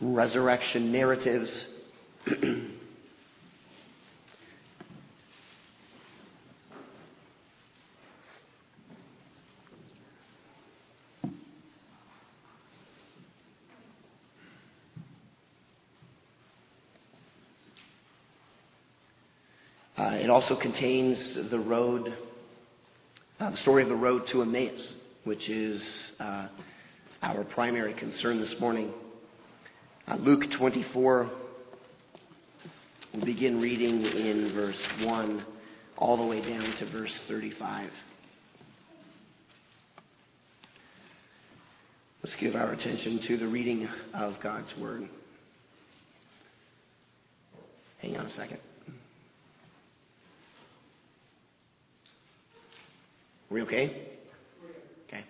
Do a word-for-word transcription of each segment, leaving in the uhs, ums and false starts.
resurrection narratives. Uh, it also contains the road, uh, the story of the road to Emmaus, which is uh, our primary concern this morning. Uh, Luke twenty-four, we'll begin reading in verse one all the way down to verse thirty-five. Let's give our attention to the reading of God's Word. Hang on a second. Are we okay? Okay.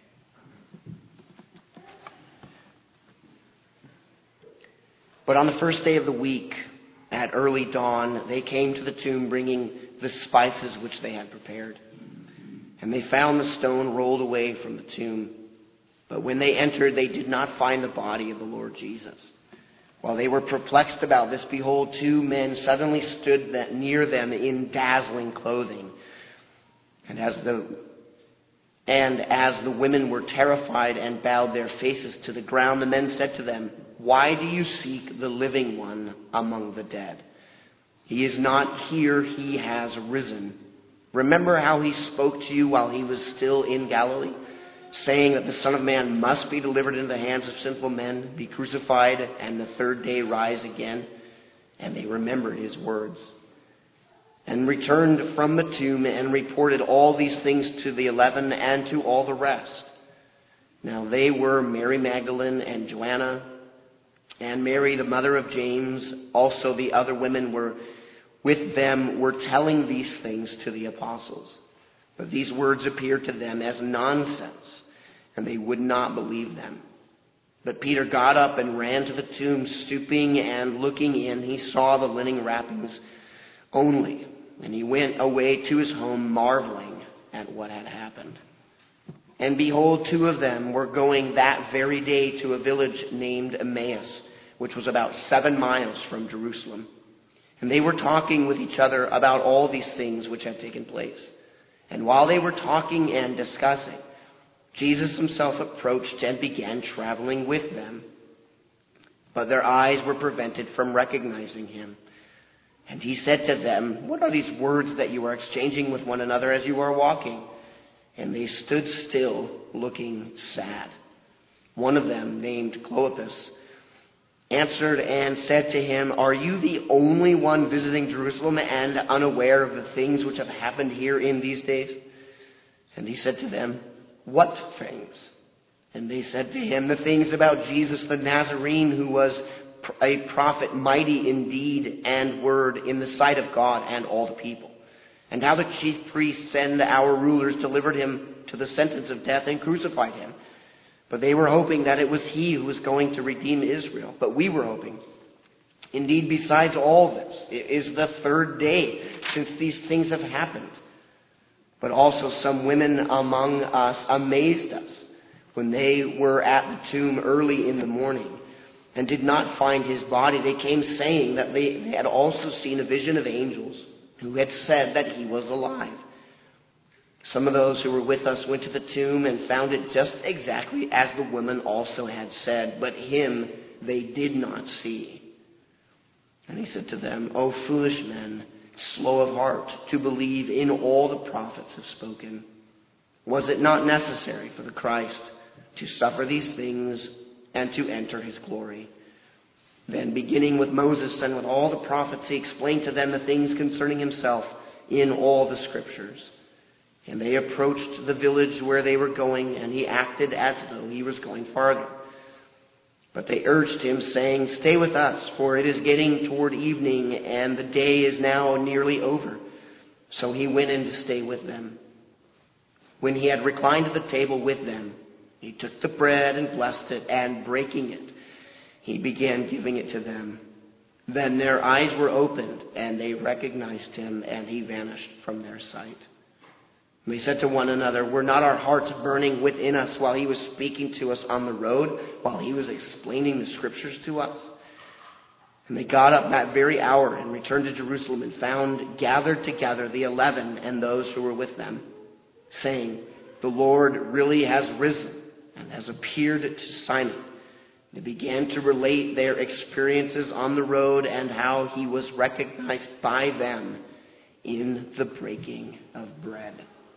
But on the first day of the week, at early dawn, they came to the tomb bringing the spices which they had prepared. And they found the stone rolled away from the tomb. But when they entered, they did not find the body of the Lord Jesus. While they were perplexed about this, behold, two men suddenly stood near them in dazzling clothing. And as the And as the women were terrified and bowed their faces to the ground, the men said to them, "Why do you seek the living one among the dead? He is not here, he has risen. Remember how he spoke to you while he was still in Galilee, saying that the Son of Man must be delivered into the hands of sinful men, be crucified, and the third day rise again." And they remembered his words, and returned from the tomb and reported all these things to the eleven and to all the rest. Now they were Mary Magdalene and Joanna, and Mary the mother of James. Also the other women were with them, were telling these things to the apostles. But these words appeared to them as nonsense, and they would not believe them. But Peter got up and ran to the tomb, stooping and looking in. He saw the linen wrappings only, and he went away to his home, marveling at what had happened. And behold, two of them were going that very day to a village named Emmaus, which was about seven miles from Jerusalem. And they were talking with each other about all these things which had taken place. And while they were talking and discussing, Jesus himself approached and began traveling with them. But their eyes were prevented from recognizing him. And he said to them, "What are these words that you are exchanging with one another as you are walking?" And they stood still, looking sad. One of them, named Clopas, answered and said to him, "Are you the only one visiting Jerusalem and unaware of the things which have happened here in these days?" And he said to them, "What things?" And they said to him, "The things about Jesus the Nazarene, who was a prophet, mighty in deed and word in the sight of God and all the people. And how the chief priests and our rulers delivered him to the sentence of death and crucified him. But they were hoping that it was he who was going to redeem Israel. But we were hoping. Indeed, besides all this, it is the third day since these things have happened. But also some women among us amazed us when they were at the tomb early in the morning and did not find his body. They came saying that they had also seen a vision of angels who had said that he was alive. Some of those who were with us went to the tomb and found it just exactly as the women also had said, but him they did not see." And he said to them, "O foolish men, slow of heart to believe in all the prophets have spoken. Was it not necessary for the Christ to suffer these things and to enter his glory?" Then, beginning with Moses and with all the prophets, he explained to them the things concerning himself in all the scriptures. And they approached the village where they were going, and he acted as though he was going farther. But they urged him, saying, "Stay with us, for it is getting toward evening, and the day is now nearly over." So he went in to stay with them. When he had reclined at the table with them, he took the bread and blessed it, and breaking it, he began giving it to them. Then their eyes were opened, and they recognized him, and he vanished from their sight. And they said to one another, "Were not our hearts burning within us while he was speaking to us on the road, while he was explaining the scriptures to us?" And they got up that very hour and returned to Jerusalem and found gathered together the eleven and those who were with them, saying, "The Lord really has risen and has appeared to Simon." They began to relate their experiences on the road and how he was recognized by them in the breaking of bread.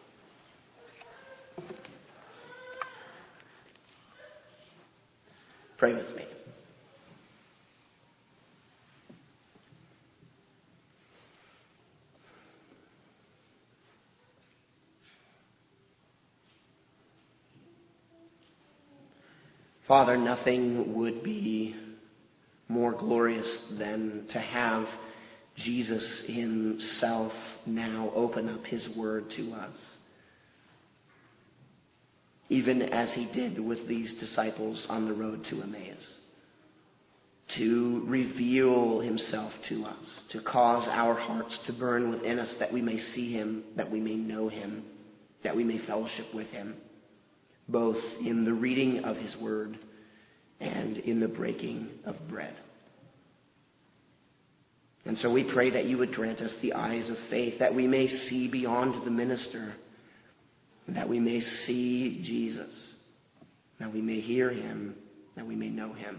Pray with me. Father, nothing would be more glorious than to have Jesus himself now open up his word to us, even as he did with these disciples on the road to Emmaus, to reveal himself to us, to cause our hearts to burn within us that we may see him, that we may know him, that we may fellowship with him, both in the reading of his word and in the breaking of bread. And so we pray that you would grant us the eyes of faith, that we may see beyond the minister, that we may see Jesus, that we may hear him, that we may know him.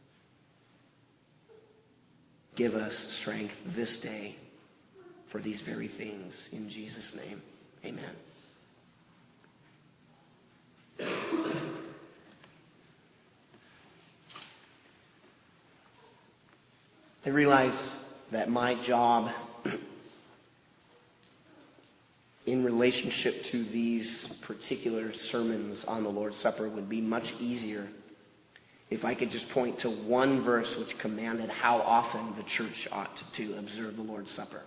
Give us strength this day for these very things. In Jesus' name, amen. I realize that my job in relationship to these particular sermons on the Lord's Supper would be much easier if I could just point to one verse which commanded how often the church ought to observe the Lord's Supper.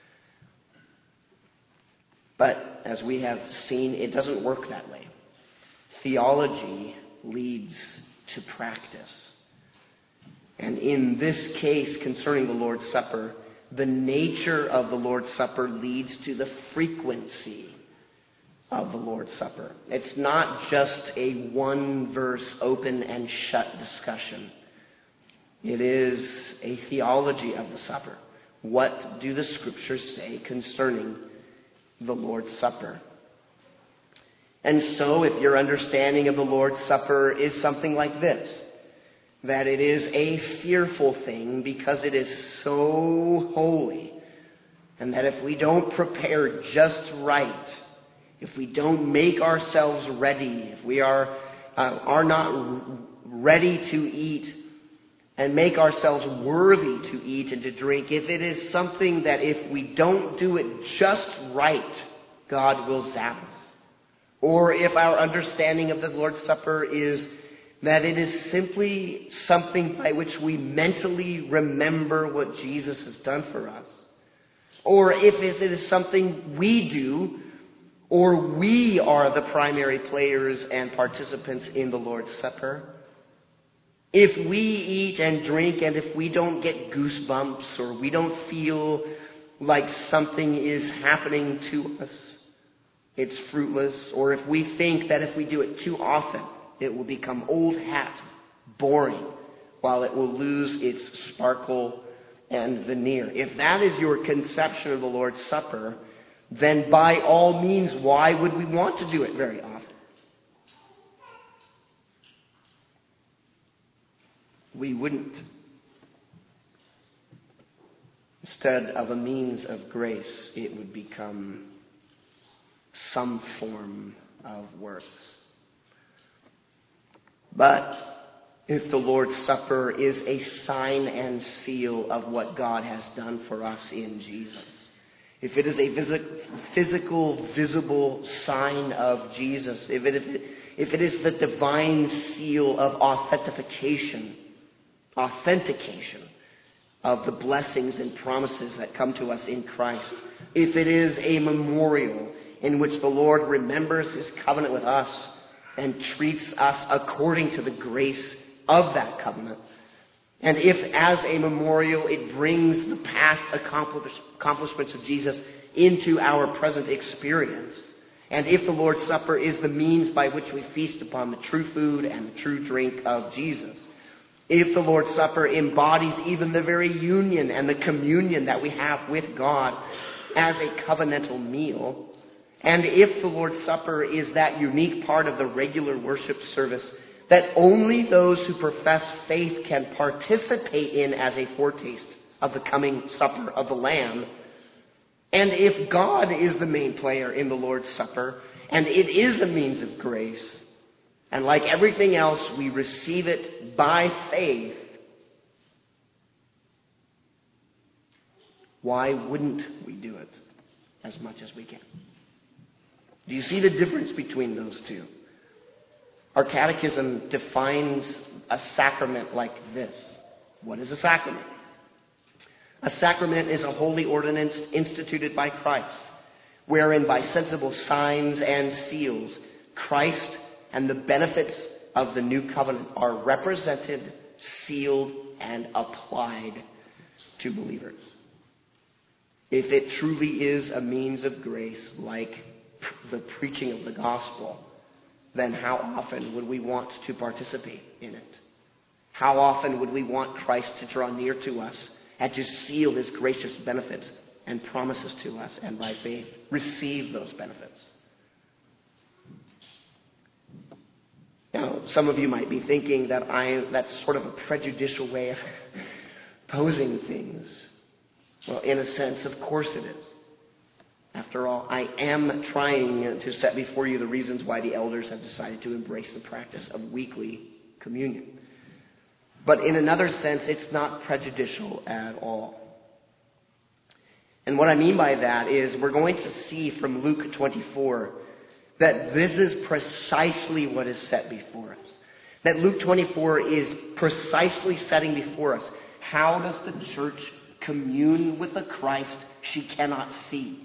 But as we have seen, it doesn't work that way. Theology leads to practice. And in this case concerning the Lord's Supper, the nature of the Lord's Supper leads to the frequency of the Lord's Supper. It's not just a one verse open and shut discussion. It is a theology of the supper. What do the scriptures say concerning the Lord's Supper? And so if your understanding of the Lord's Supper is something like this, that it is a fearful thing because it is so holy, and that if we don't prepare just right, if we don't make ourselves ready, if we are uh, are not ready to eat and make ourselves worthy to eat and to drink, if it is something that if we don't do it just right, God will zap us. Or if our understanding of the Lord's Supper is that it is simply something by which we mentally remember what Jesus has done for us. Or if it is something we do, or we are the primary players and participants in the Lord's Supper. If we eat and drink and if we don't get goosebumps or we don't feel like something is happening to us, it's fruitless. Or if we think that if we do it too often, it will become old hat, boring, while it will lose its sparkle and veneer. If that is your conception of the Lord's Supper, then by all means, why would we want to do it very often? We wouldn't. Instead of a means of grace, it would become some form of works. But if the Lord's Supper is a sign and seal of what God has done for us in Jesus, if it is a physical, visible sign of Jesus, if it is, if it is the divine seal of authentication, authentication of the blessings and promises that come to us in Christ, if it is a memorial in which the Lord remembers his covenant with us and treats us according to the grace of that covenant, and if as a memorial it brings the past accomplishments of Jesus into our present experience, and if the Lord's Supper is the means by which we feast upon the true food and the true drink of Jesus, If the Lord's Supper embodies even the very union and the communion that we have with God as a covenantal meal, and if the Lord's Supper is that unique part of the regular worship service that only those who profess faith can participate in as a foretaste of the coming supper of the Lamb, and if God is the main player in the Lord's Supper, and it is a means of grace, and like everything else, we receive it by faith, why wouldn't we do it as much as we can? Do you see the difference between those two? Our catechism defines a sacrament like this. What is a sacrament? A sacrament is a holy ordinance instituted by Christ, wherein by sensible signs and seals, Christ and the benefits of the new covenant are represented, sealed, and applied to believers. If it truly is a means of grace, like the preaching of the gospel, then how often would we want to participate in it? How often would we want Christ to draw near to us and to seal his gracious benefits and promises to us, and by faith receive those benefits? Now, some of you might be thinking that I that's sort of a prejudicial way of posing things. Well, in a sense, of course it is. After all, I am trying to set before you the reasons why the elders have decided to embrace the practice of weekly communion. But in another sense, it's not prejudicial at all. And what I mean by that is we're going to see from Luke twenty-four that this is precisely what is set before us. That Luke twenty-four is precisely setting before us how does the church commune with the Christ she cannot see.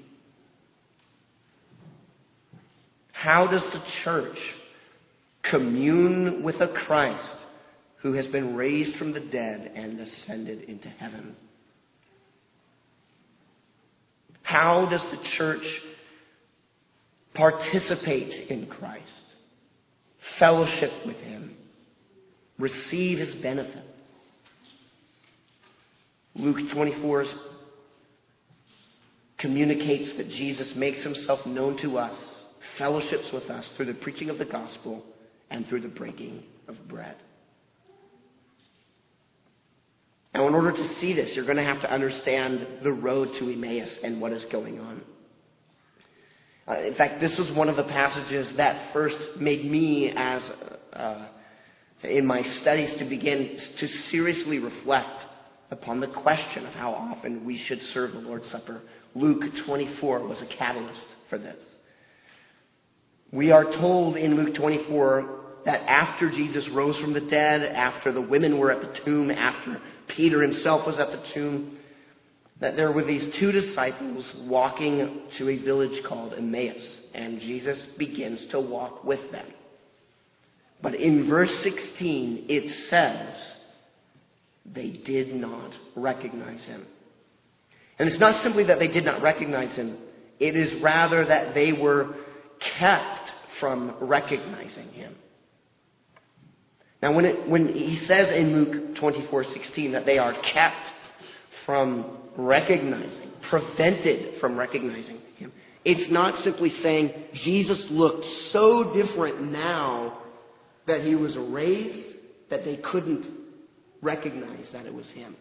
How does the church commune with a Christ who has been raised from the dead and ascended into heaven? How does the church participate in Christ, fellowship with him, receive his benefit? Luke twenty-four communicates that Jesus makes himself known to us, fellowships with us through the preaching of the gospel and through the breaking of bread. Now, in order to see this, you're going to have to understand the road to Emmaus and what is going on. Uh, in fact, this was one of the passages that first made me, as uh, in my studies, to begin to seriously reflect upon the question of how often we should serve the Lord's Supper. Luke twenty-four was a catalyst for this. We are told in Luke twenty-four that after Jesus rose from the dead, after the women were at the tomb, after Peter himself was at the tomb, that there were these two disciples walking to a village called Emmaus, and Jesus begins to walk with them. But in verse sixteen, it says, they did not recognize him. And it's not simply that they did not recognize him, it is rather that they were kept from recognizing him. Now, when it, when he says in Luke twenty-four sixteen that they are kept from recognizing, prevented from recognizing him, it's not simply saying Jesus looked so different now that he was raised that they couldn't recognize that it was him.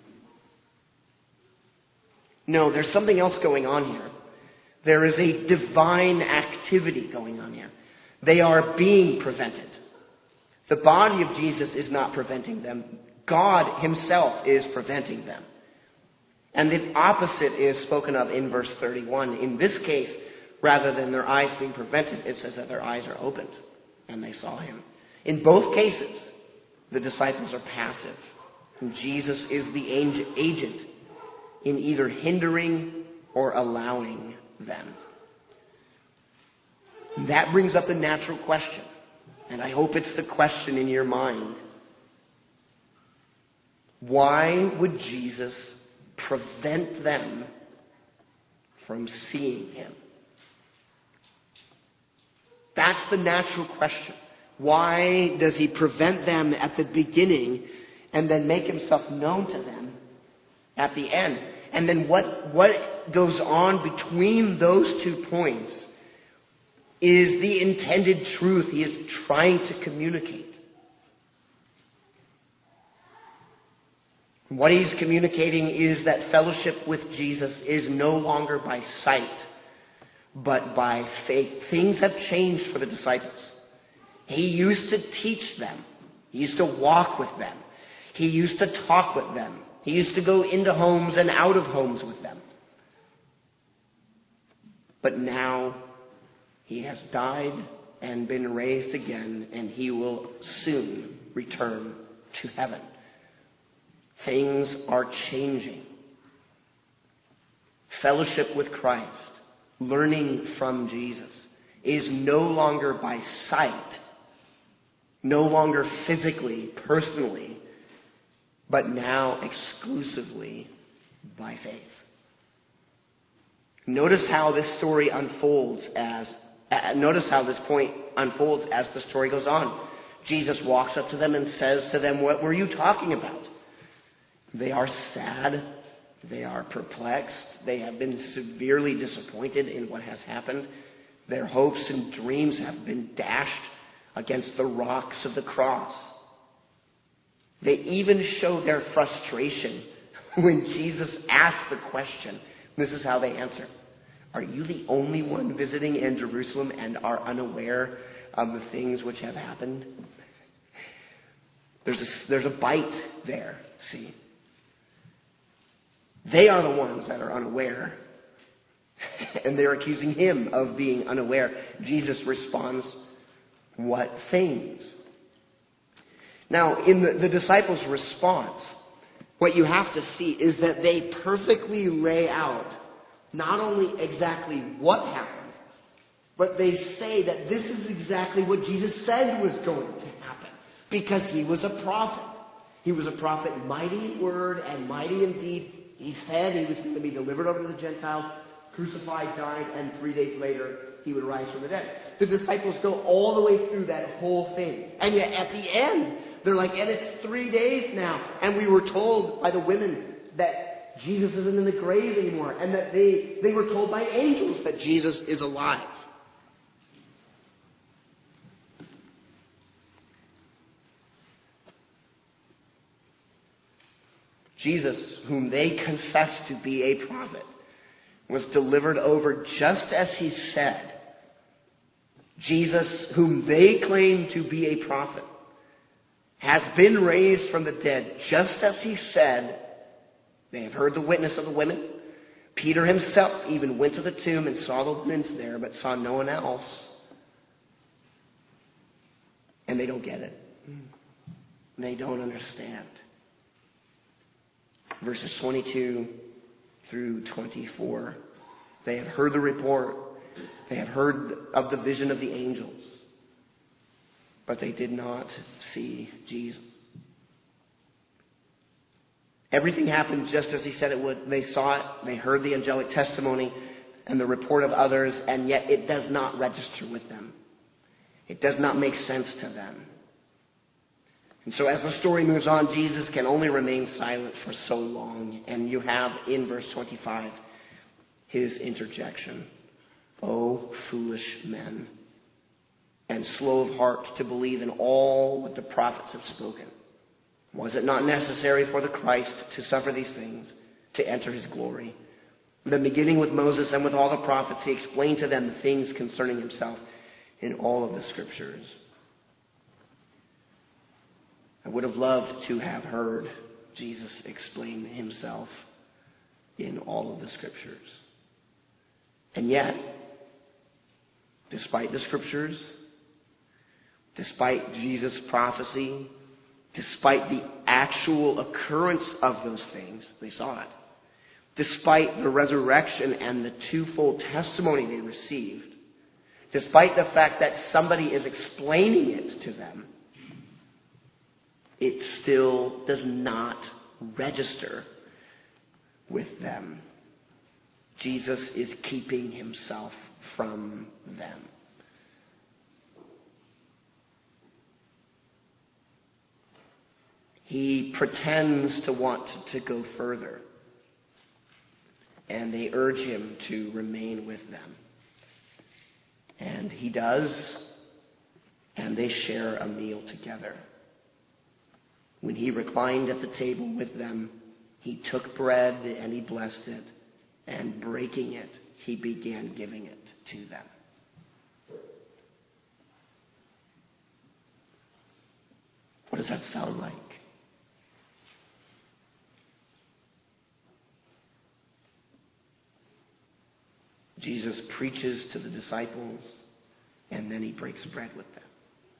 No, there's something else going on here. There is a divine activity going on here. They are being prevented. The body of Jesus is not preventing them. God himself is preventing them. And the opposite is spoken of in verse thirty-one. In this case, rather than their eyes being prevented, it says that their eyes are opened and they saw him. In both cases, the disciples are passive. And Jesus is the agent in either hindering or allowing them. That brings up the natural question, and I hope it's the question in your mind. Why would Jesus prevent them from seeing him? That's the natural question. Why does he prevent them at the beginning and then make himself known to them at the end. And then what, what goes on between those two points is the intended truth he is trying to communicate. What he's communicating is that fellowship with Jesus is no longer by sight, but by faith. Things have changed for the disciples. He used to teach them. He used to walk with them. He used to talk with them. He used to go into homes and out of homes with them. But now he has died and been raised again, and he will soon return to heaven. Things are changing. Fellowship with Christ, learning from Jesus, is no longer by sight, no longer physically, personally, but now exclusively by faith. Notice how this story unfolds as, uh, notice how this point unfolds as the story goes on. Jesus walks up to them and says to them, "What were you talking about?" They are sad. They are perplexed. They have been severely disappointed in what has happened. Their hopes and dreams have been dashed against the rocks of the cross. They even show their frustration when Jesus asks the question. This is how they answer. "Are you the only one visiting in Jerusalem and are unaware of the things which have happened?" There's a, there's a bite there, see. They are the ones that are unaware. And they're accusing him of being unaware. Jesus responds, "What things?" Now, in the, the disciples' response, what you have to see is that they perfectly lay out not only exactly what happened, but they say that this is exactly what Jesus said was going to happen, because he was a prophet. He was a prophet, mighty in word and mighty in deed. He said he was going to be delivered over to the Gentiles, crucified, died, and three days later he would rise from the dead. The disciples go all the way through that whole thing. And yet at the end, they're like, "And it's three days now. And we were told by the women that Jesus isn't in the grave anymore." And that they, they were told by angels that Jesus is alive. Jesus, whom they confessed to be a prophet, was delivered over just as he said. Jesus, whom they claim to be a prophet, has been raised from the dead just as he said. They have heard the witness of the women. Peter himself even went to the tomb and saw the linens there, but saw no one else. And they don't get it. They don't understand. Verses twenty-two through twenty-four. They have heard the report. They have heard of the vision of the angels. But they did not see Jesus. Everything happened just as he said it would. They saw it. They heard the angelic testimony and the report of others, and yet it does not register with them. It does not make sense to them. And so as the story moves on, Jesus can only remain silent for so long. And you have in verse twenty-five his interjection. "O foolish men, and slow of heart to believe in all what the prophets have spoken. Was it not necessary for the Christ to suffer these things, to enter his glory? Then beginning with Moses and with all the prophets, he explained to them the things concerning himself in all of the scriptures." I would have loved to have heard Jesus explain himself in all of the scriptures. And yet, despite the scriptures, despite Jesus' prophecy, despite the actual occurrence of those things, they saw it. Despite the resurrection and the twofold testimony they received, despite the fact that somebody is explaining it to them, it still does not register with them. Jesus is keeping himself from them. he pretends to want to go further. And they urge him to remain with them. And he does, and they share a meal together. When he reclined at the table with them, he took bread and he blessed it, and breaking it, he began giving it to them. What does that sound like? Jesus preaches to the disciples, and then he breaks bread with them.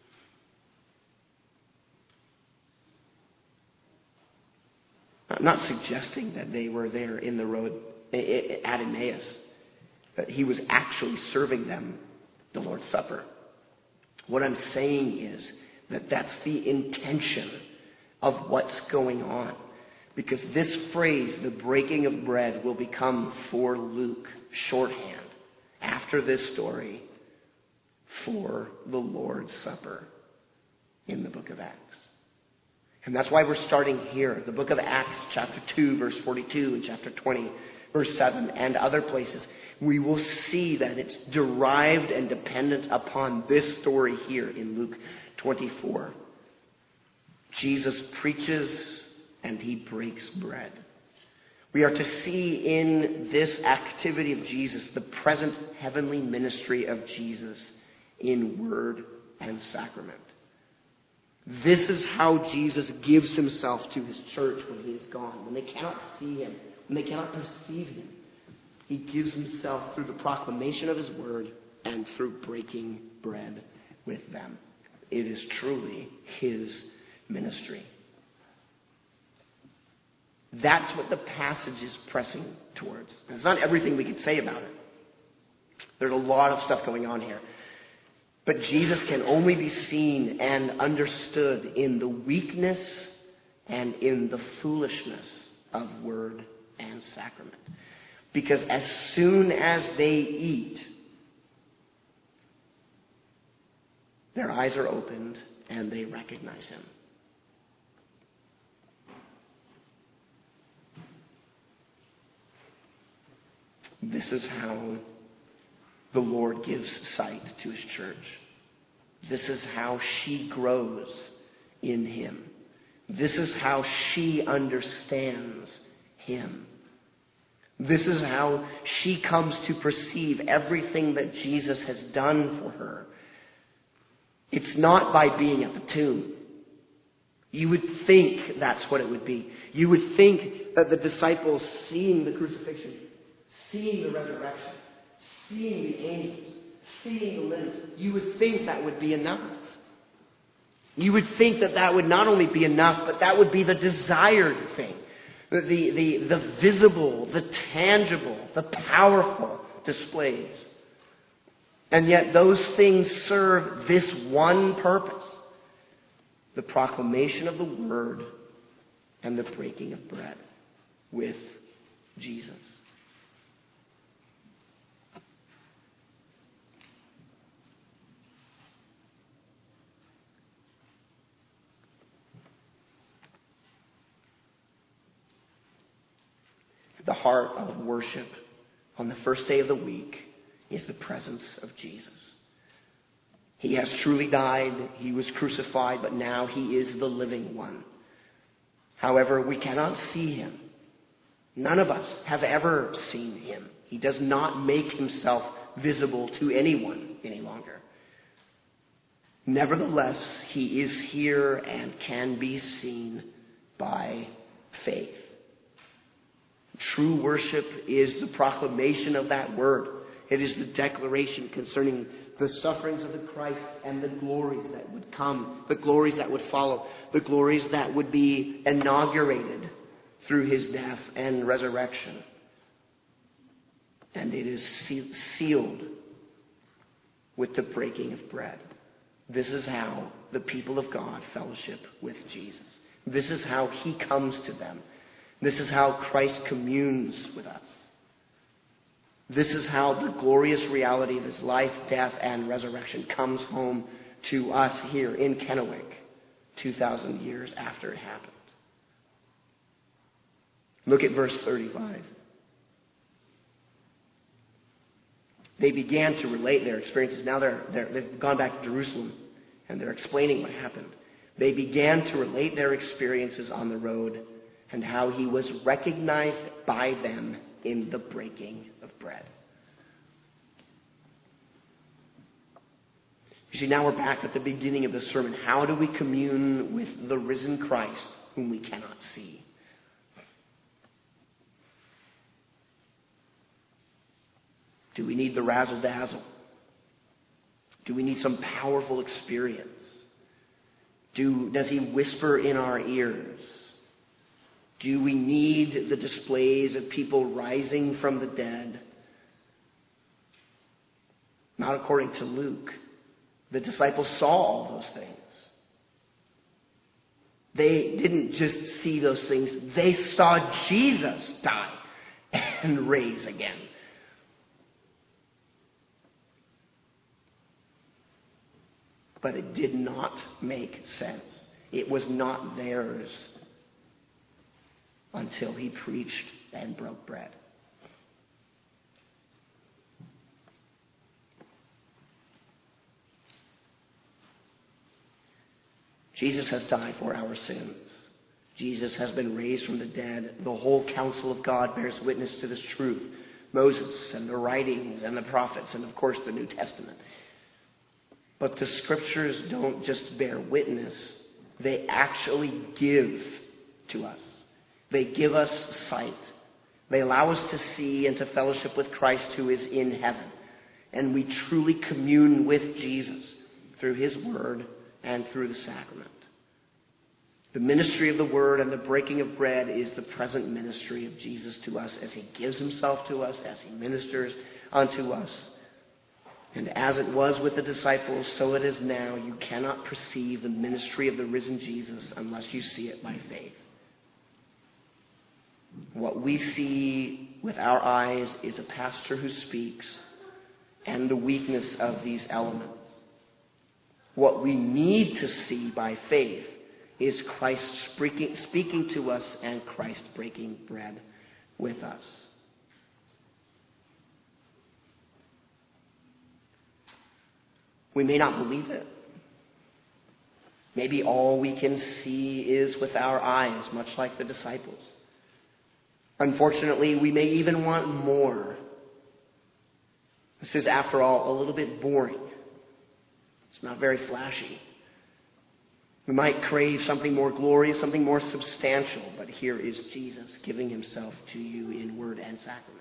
I'm not suggesting that they were there in the road at Emmaus, but he was actually serving them the Lord's Supper. What I'm saying is that that's the intention of what's going on. Because this phrase, the breaking of bread, will become for Luke shorthand after this story for the Lord's Supper in the book of Acts. And that's why we're starting here. The book of Acts, chapter two, verse forty-two, and chapter twenty, verse seven, and other places. We will see that it's derived and dependent upon this story here in Luke twenty-four. Jesus preaches and he breaks bread. We are to see in this activity of Jesus the present heavenly ministry of Jesus in word and sacrament. This is how Jesus gives himself to his church when he is gone. When they cannot see him, when they cannot perceive him, he gives himself through the proclamation of his word and through breaking bread with them. It is truly his ministry. That's what the passage is pressing towards. And it's not everything we could say about it. There's a lot of stuff going on here. But Jesus can only be seen and understood in the weakness and in the foolishness of word and sacrament. Because as soon as they eat, their eyes are opened and they recognize him. This is how the Lord gives sight to his church. This is how she grows in him. This is how she understands him. This is how she comes to perceive everything that Jesus has done for her. It's not by being at the tomb. You would think that's what it would be. You would think that the disciples seeing the crucifixion, seeing the resurrection, seeing the angels, seeing the limbs, you would think that would be enough. You would think that that would not only be enough, but that would be the desired thing. The, the, the visible, the tangible, the powerful displays. And yet those things serve this one purpose. The proclamation of the word and the breaking of bread with Jesus. The heart of worship on the first day of the week is the presence of Jesus. He has truly died. He was crucified, but now he is the living one. However, we cannot see him. None of us have ever seen him. He does not make himself visible to anyone any longer. Nevertheless, he is here and can be seen by faith. True worship is the proclamation of that word. It is the declaration concerning the sufferings of the Christ and the glories that would come, the glories that would follow, the glories that would be inaugurated through his death and resurrection. And it is sealed with the breaking of bread. This is how the people of God fellowship with Jesus. This is how he comes to them. This is how Christ communes with us. This is how the glorious reality of his life, death, and resurrection comes home to us here in Kennewick two thousand years after it happened. Look at verse thirty-five. They began to relate their experiences. Now they're, they're, they've gone back to Jerusalem, and they're explaining what happened. They began to relate their experiences on the road and how he was recognized by them in the breaking of bread. You see, now we're back at the beginning of the sermon. How do we commune with the risen Christ whom we cannot see? Do we need the razzle-dazzle? Do we need some powerful experience? Do, does he whisper in our ears? Do we need the displays of people rising from the dead? Not according to Luke. The disciples saw all those things. They didn't just see those things. They saw Jesus die and raise again. But it did not make sense. It was not theirs until he preached and broke bread. Jesus has died for our sins. Jesus has been raised from the dead. The whole counsel of God bears witness to this truth. Moses and the writings and the prophets and, of course, the New Testament. But the scriptures don't just bear witness. They actually give to us. They give us sight. They allow us to see and to fellowship with Christ who is in heaven. And we truly commune with Jesus through his word and through the sacrament. The ministry of the word and the breaking of bread is the present ministry of Jesus to us as he gives himself to us, as he ministers unto us. And as it was with the disciples, so it is now. You cannot perceive the ministry of the risen Jesus unless you see it by faith. What we see with our eyes is a pastor who speaks and the weakness of these elements. What we need to see by faith is Christ speaking, speaking to us and Christ breaking bread with us. We may not believe it. Maybe all we can see is with our eyes, much like the disciples. Unfortunately, we may even want more. This is, after all, a little bit boring. It's not very flashy. We might crave something more glorious, something more substantial, but here is Jesus giving himself to you in word and sacrament.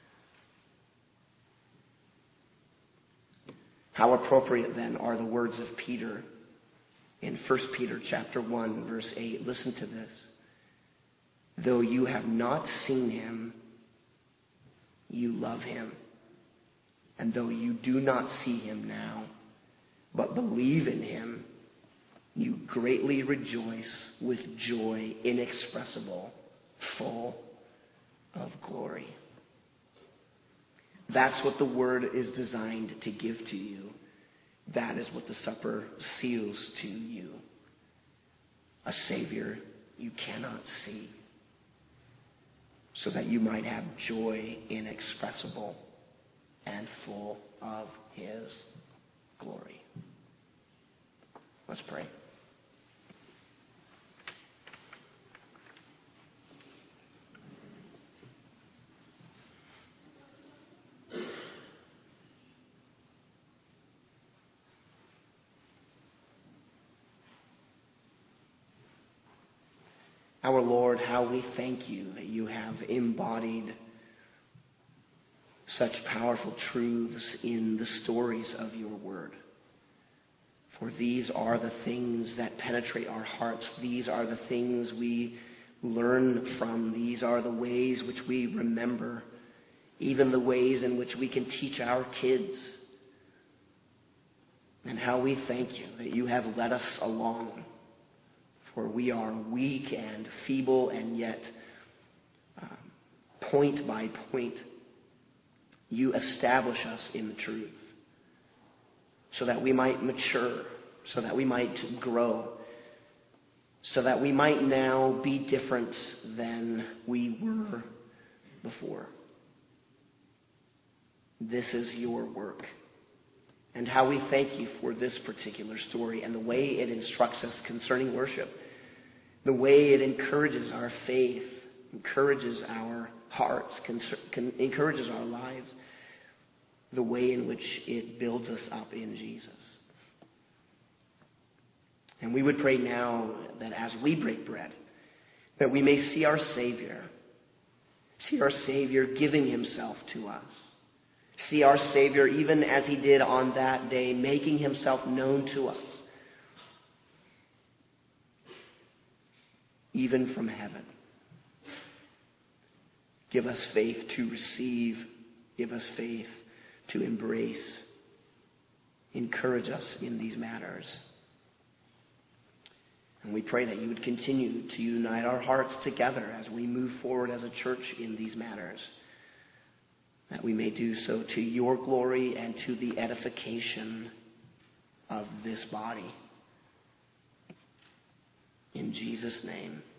How appropriate, then, are the words of Peter in First Peter chapter one, verse eight. Listen to this. Though you have not seen him, you love him. And though you do not see him now, but believe in him, you greatly rejoice with joy inexpressible, full of glory. That's what the word is designed to give to you. That is what the supper seals to you. A Savior you cannot see, so that you might have joy inexpressible and full of his glory. Let's pray. Our Lord, how we thank you that you have embodied such powerful truths in the stories of your word. For these are the things that penetrate our hearts. These are the things we learn from. These are the ways which we remember, even the ways in which we can teach our kids. And how we thank you that you have led us along. For we are weak and feeble, and yet, um, point by point, you establish us in the truth, so that we might mature, so that we might grow, so that we might now be different than we were for. This is your work. And how we thank you for this particular story and the way it instructs us concerning worship, the way it encourages our faith, encourages our hearts, con- encourages our lives, the way in which it builds us up in Jesus. And we would pray now that as we break bread, that we may see our Savior, see our Savior giving himself to us. See our Savior, even as he did on that day, making himself known to us, even from heaven. Give us faith to receive. Give us faith to embrace. Encourage us in these matters. And we pray that you would continue to unite our hearts together as we move forward as a church in these matters, that we may do so to your glory and to the edification of this body. In Jesus' name.